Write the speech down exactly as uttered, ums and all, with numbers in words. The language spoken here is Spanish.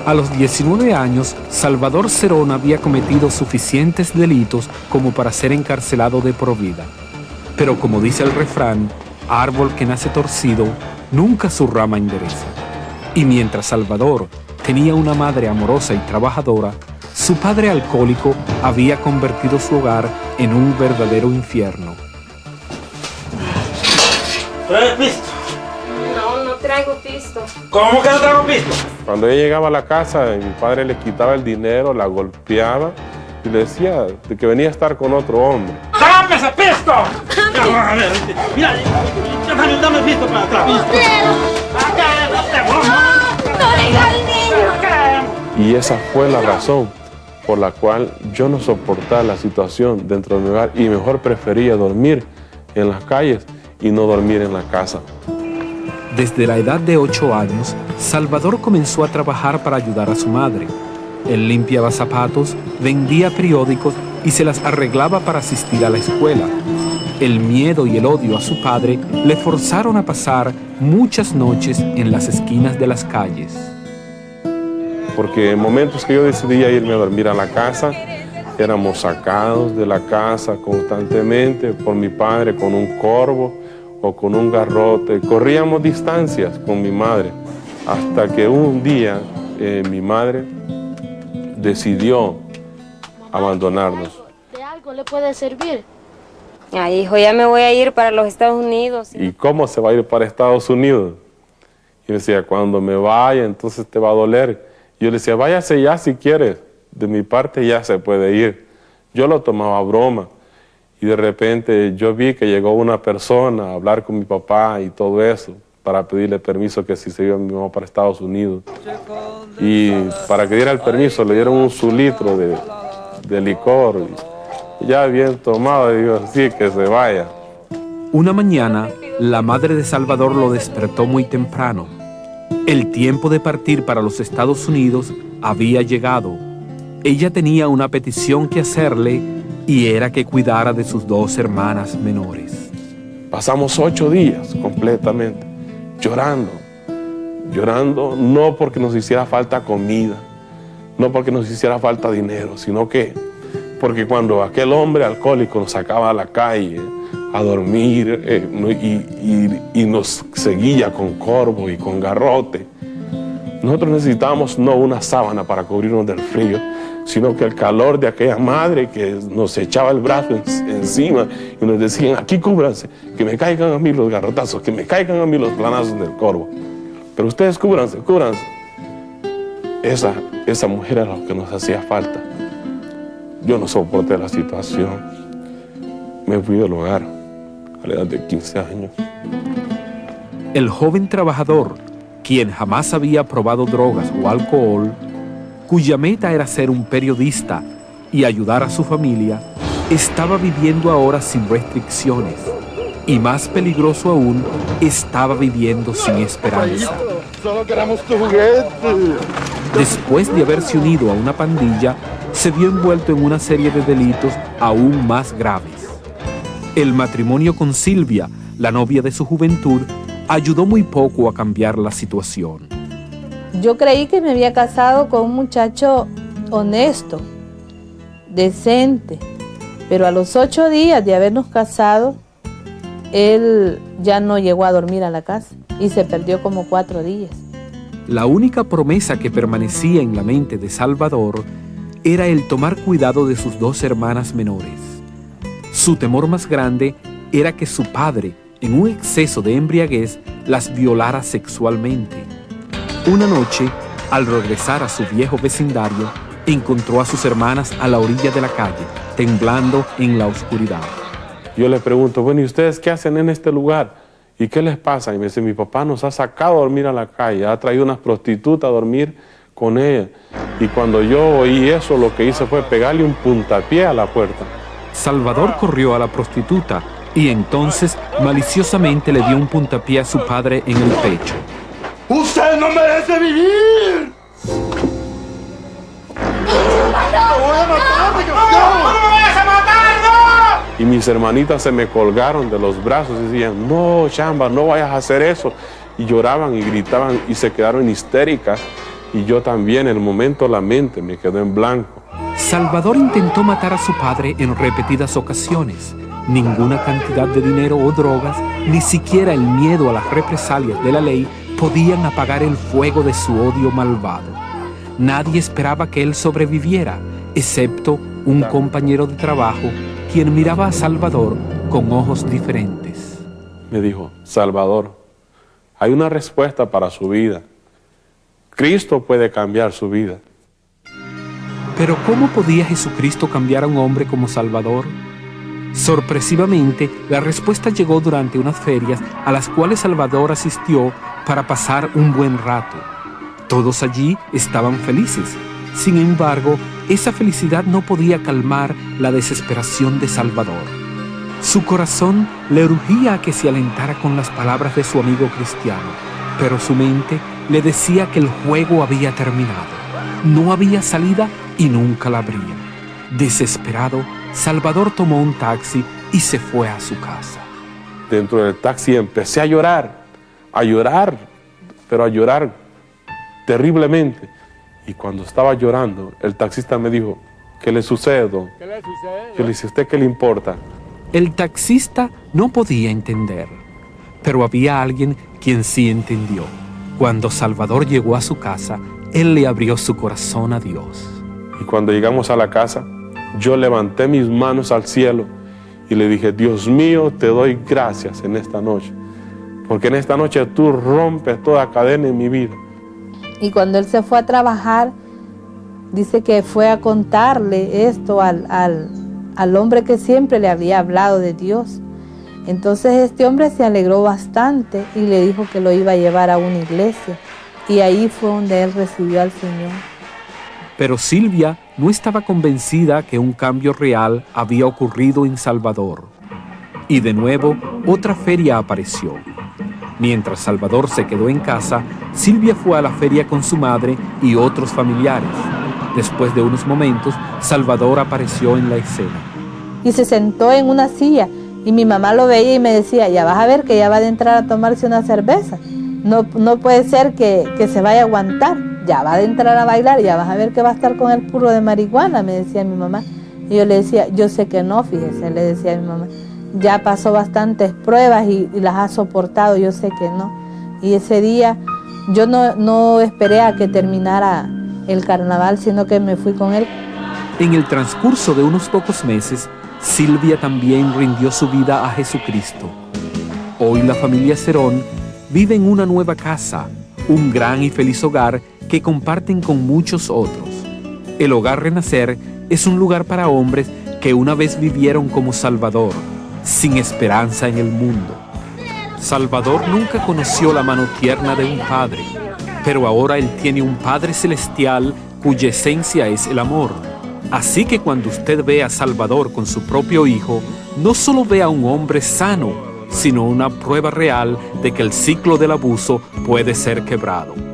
A los diecinueve años, Salvador Cerón había cometido suficientes delitos como para ser encarcelado de por vida. Pero como dice el refrán, árbol que nace torcido, nunca su rama endereza. Y mientras Salvador tenía una madre amorosa y trabajadora, su padre alcohólico había convertido su hogar en un verdadero infierno. ¿Traes pisto? No, no traigo pisto. ¿Cómo que no traigo pisto? Cuando ella llegaba a la casa, mi padre le quitaba el dinero, la golpeaba y le decía de que venía a estar con otro hombre. ¡Dame ese pisto! A ver, mira, dame, dame pisto para atrás. ¡No quiero! ¡No deja al niño! Y esa fue la razón por la cual yo no soportaba la situación dentro de mi hogar y mejor prefería dormir en las calles y no dormir en la casa. Desde la edad de ocho años, Salvador comenzó a trabajar para ayudar a su madre. Él limpiaba zapatos, vendía periódicos y se las arreglaba para asistir a la escuela. El miedo y el odio a su padre le forzaron a pasar muchas noches en las esquinas de las calles. Porque en momentos que yo decidía irme a dormir a la casa, éramos sacados de la casa constantemente por mi padre con un corvo o con un garrote. Corríamos distancias con mi madre hasta que un día eh, mi madre decidió abandonarnos. ¿De algo le puede servir? Ay, hijo, ya me voy a ir para los Estados Unidos. ¿Y cómo se va a ir para Estados Unidos? Y me decía, cuando me vaya, entonces te va a doler. Y yo le decía, váyase ya si quieres. De mi parte ya se puede ir. Yo lo tomaba a broma. Y de repente yo vi que llegó una persona a hablar con mi papá y todo eso, para pedirle permiso que si se iba mi mamá para Estados Unidos. Y para que diera el permiso le dieron un su litro de, de licor. Y ya bien tomado, digo, sí, que se vaya. Una mañana, la madre de Salvador lo despertó muy temprano. El tiempo de partir para los Estados Unidos había llegado. Ella tenía una petición que hacerle y era que cuidara de sus dos hermanas menores. Pasamos ocho días completamente llorando, llorando no porque nos hiciera falta comida, no porque nos hiciera falta dinero, sino que porque cuando aquel hombre alcohólico nos sacaba a la calle a dormir eh, y, y, y nos seguía con corvo y con garrote, nosotros necesitábamos no una sábana para cubrirnos del frío, sino que el calor de aquella madre que nos echaba el brazo en, encima y nos decían, aquí cúbranse, que me caigan a mí los garrotazos, que me caigan a mí los planazos del corvo. Pero ustedes cúbranse, cúbranse. Esa, esa mujer era lo que nos hacía falta. Yo no soporté la situación. Me fui del hogar a la edad de quince años. El joven trabajador, quien jamás había probado drogas o alcohol, cuya meta era ser un periodista y ayudar a su familia, estaba viviendo ahora sin restricciones. Y más peligroso aún, estaba viviendo sin esperanza. Solo queremos tu juguete. Después de haberse unido a una pandilla, se vio envuelto en una serie de delitos aún más graves. El matrimonio con Silvia, la novia de su juventud, ayudó muy poco a cambiar la situación. Yo creí que me había casado con un muchacho honesto, decente, pero a los ocho días de habernos casado, él ya no llegó a dormir a la casa y se perdió como cuatro días. La única promesa que permanecía en la mente de Salvador era el tomar cuidado de sus dos hermanas menores. Su temor más grande era que su padre, en un exceso de embriaguez, las violara sexualmente. Una noche, al regresar a su viejo vecindario, encontró a sus hermanas a la orilla de la calle, temblando en la oscuridad. Yo le pregunto, bueno, ¿y ustedes qué hacen en este lugar? ¿Y qué les pasa? Y me dice, mi papá nos ha sacado a dormir a la calle, ha traído unas prostitutas a dormir con ella. Y cuando yo oí eso, lo que hice fue pegarle un puntapié a la puerta. Salvador corrió a la prostituta y entonces maliciosamente le dio un puntapié a su padre en el pecho. ¡Usted no merece vivir! ¡Te voy a matar, desgraciado! ¡No me vayas a matar, no! Y mis hermanitas se me colgaron de los brazos y decían, no, Chamba, no vayas a hacer eso. Y lloraban y gritaban y se quedaron histéricas. Y yo también, en el momento, la mente me quedó en blanco. Salvador intentó matar a su padre en repetidas ocasiones. Ninguna cantidad de dinero o drogas, ni siquiera el miedo a las represalias de la ley, podían apagar el fuego de su odio malvado. Nadie esperaba que él sobreviviera, excepto un compañero de trabajo, quien miraba a Salvador con ojos diferentes. Me dijo: Salvador, hay una respuesta para su vida. Cristo puede cambiar su vida. Pero ¿cómo podía Jesucristo cambiar a un hombre como Salvador? Sorpresivamente, la respuesta llegó durante unas ferias a las cuales Salvador asistió para pasar un buen rato. Todos allí estaban felices. Sin embargo, esa felicidad no podía calmar la desesperación de Salvador. Su corazón le urgía a que se alentara con las palabras de su amigo cristiano, pero su mente le decía que el juego había terminado. No había salida y nunca la habría. Desesperado, Salvador tomó un taxi y se fue a su casa. Dentro del taxi empecé a llorar, a llorar, pero a llorar terriblemente. Y cuando estaba llorando, el taxista me dijo: ¿qué le sucede, don? ¿Qué le sucede? Yo le dije: ¿a usted qué le importa? El taxista no podía entender, pero había alguien quien sí entendió. Cuando Salvador llegó a su casa, él le abrió su corazón a Dios. Y cuando llegamos a la casa, yo levanté mis manos al cielo y le dije: Dios mío, te doy gracias en esta noche, porque en esta noche tú rompes toda cadena en mi vida. Y cuando él se fue a trabajar, dice que fue a contarle esto al, al, al hombre que siempre le había hablado de Dios. Entonces este hombre se alegró bastante y le dijo que lo iba a llevar a una iglesia. Y ahí fue donde él recibió al Señor. Pero Silvia no estaba convencida que un cambio real había ocurrido en Salvador. Y de nuevo, otra feria apareció. Mientras Salvador se quedó en casa, Silvia fue a la feria con su madre y otros familiares. Después de unos momentos, Salvador apareció en la escena. Y se sentó en una silla y mi mamá lo veía y me decía: ya vas a ver que ya va a entrar a tomarse una cerveza. No, no puede ser que, que se vaya a aguantar. Ya va a entrar a bailar, ya vas a ver que va a estar con el puro de marihuana, me decía mi mamá. Y yo le decía: yo sé que no, fíjese, le decía a mi mamá. Ya pasó bastantes pruebas y, y las ha soportado, yo sé que no. Y ese día yo no, no esperé a que terminara el carnaval, sino que me fui con él. En el transcurso de unos pocos meses, Silvia también rindió su vida a Jesucristo. Hoy la familia Cerón vive en una nueva casa, un gran y feliz hogar que comparten con muchos otros. El Hogar Renacer es un lugar para hombres que una vez vivieron como Salvador, sin esperanza en el mundo. Salvador nunca conoció la mano tierna de un padre, pero ahora él tiene un Padre Celestial cuya esencia es el amor. Así que cuando usted ve a Salvador con su propio hijo, no solo ve a un hombre sano, sino una prueba real de que el ciclo del abuso puede ser quebrado.